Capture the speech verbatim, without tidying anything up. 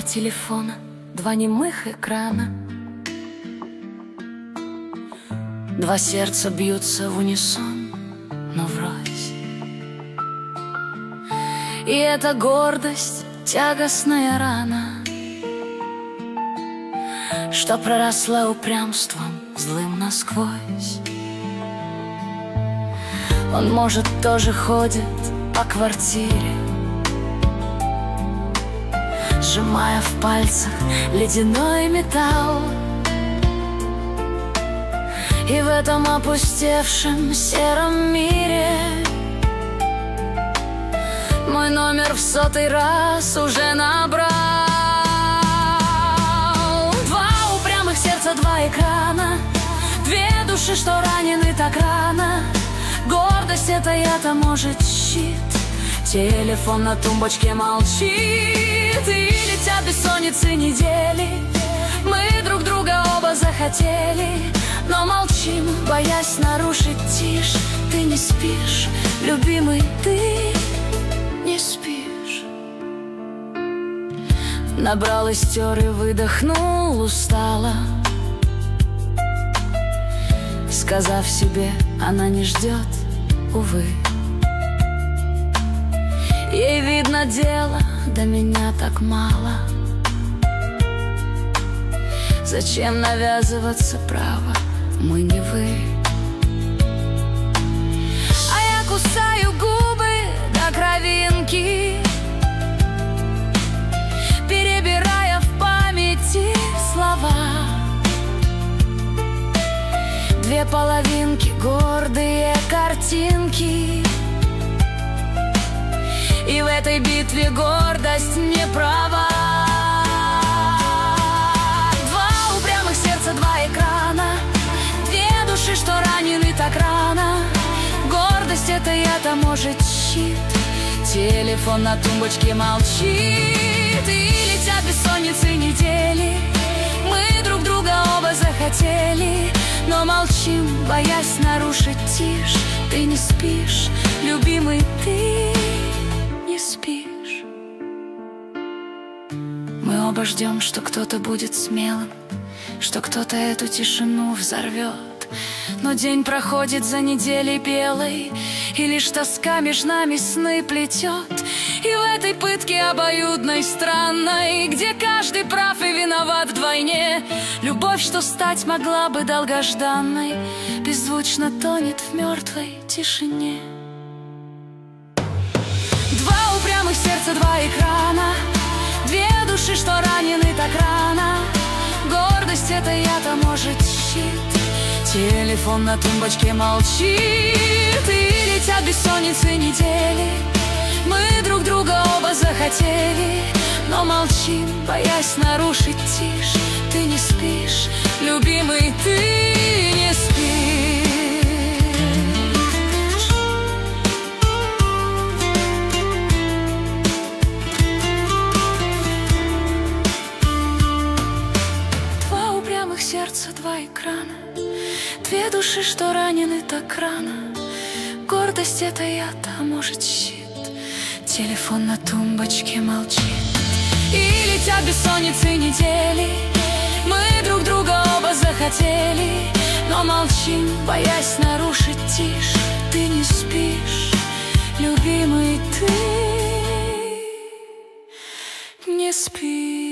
телефона, два немых экрана. Два сердца бьются в унисон, но врозь. И эта гордость — тягостная рана, что проросла упрямством злым насквозь. Он, может, тоже ходит по квартире, сжимая в пальцах ледяной металл. И в этом опустевшем сером мире мой номер в сотый раз уже набрал. Два упрямых сердца, два экрана, две души, что ранены так рано. Гордость — это я-то, может, щит. Телефон на тумбочке молчит. И летят бессонницы недели. Мы друг друга оба захотели, но молчим, боясь нарушить тишь. Ты не спишь, любимый, ты не спишь. Набрал и стер, и выдохнул устало, сказав себе, она не ждет, увы. Ей видно дело, до меня так мало. Зачем навязываться, право, мы не вы. А я кусаю губы до кровинки, перебирая в памяти слова. Две половинки, гордые картинки, и в этой битве гордость не права. Два упрямых сердца, два экрана, две души, что ранены так рано. Гордость — это я-то, может, щит. Телефон на тумбочке молчит. И летят бессонницы недели. Мы друг друга оба захотели, но молчим, боясь нарушить тишь. Ты не спишь, любимый, ты не спишь. Мы оба ждем, что кто-то будет смелым, что кто-то эту тишину взорвет. Но день проходит за неделей белой, и лишь тоска меж нами сны плетет. И в этой пытке обоюдной, странной, где каждый прав и виноват вдвойне, любовь, что стать могла бы долгожданной, беззвучно тонет в мертвой тишине. Два упрямых сердца, два экрана, две души, что ранены так рано. Гордость — это я-то, может, щит. Телефон на тумбочке молчит. И летят бессонницы недели. Мы друг друга оба захотели, но молчим, боясь нарушить тишь. Ты не спишь, любимый, ты не спишь. Два упрямых сердца, два экрана, две души, что ранены так рано. Гордость — это я-то, а может, щит. Телефон на тумбочке молчит. И летят бессонницы недели. Мы друг друга оба захотели, но молчим, боясь нарушить тишь. Ты не спишь, любимый, ты не спишь.